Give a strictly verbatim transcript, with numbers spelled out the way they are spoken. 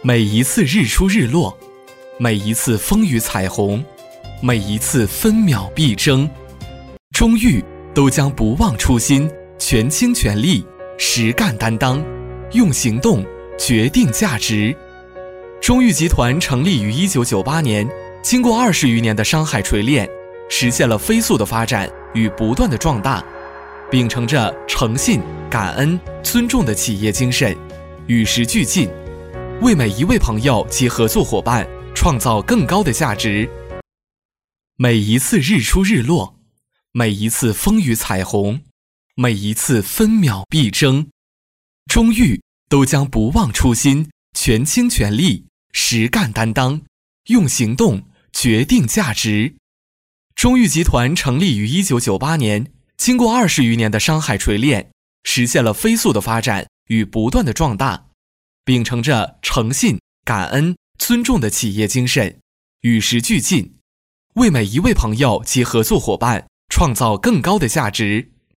每一次日出日落，每一次风雨彩虹，每一次分秒必争，中裕都将不忘初心，全倾全力，实干担当，用行动决定价值。中裕集团成立于一九九八年，经过二十余年的商海锤炼，实现了飞速的发展与不断的壮大，秉承着诚信、感恩、尊重的企业精神，与时俱进，为每一位朋友及合作伙伴创造更高的价值。每一次日出日落，每一次风雨彩虹，每一次分秒必争，中裕都将不忘初心，全倾全力，实干担当，用行动决定价值。中裕集团成立于一九九八年，经过二十余年的商海锤炼，实现了飞速的发展与不断的壮大，秉承着诚信、感恩、尊重的企业精神，与时俱进，为每一位朋友及合作伙伴创造更高的价值。